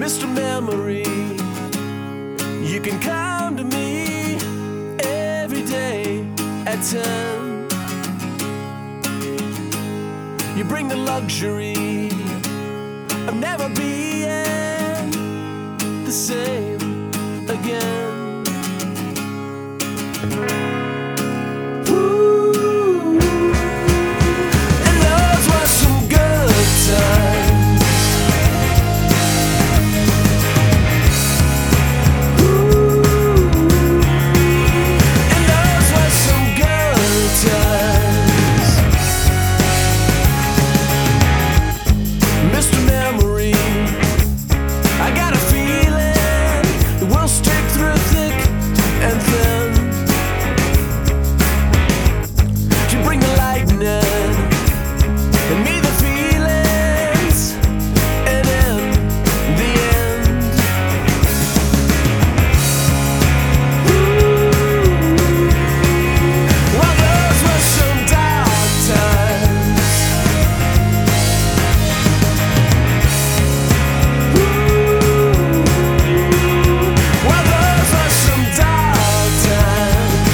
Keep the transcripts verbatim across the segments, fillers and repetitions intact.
Mister Memory, you can come to me every day at ten. You bring the luxury of never being the same again. Ooh, and those were some good times. Ooh, and those were some good times. Mister Memory, I got a feeling that we'll stick through thick and thin. You bring the lightning and me the feelings, and in the end, ooh, well, those were some dark times. Ooh, well, those were some dark times.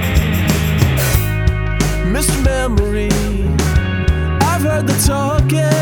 Mister Memory, I've heard the talking